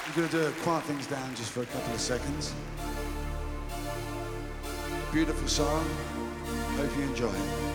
We're going to quiet things down just for a couple of seconds. A beautiful song. Hope you enjoy it.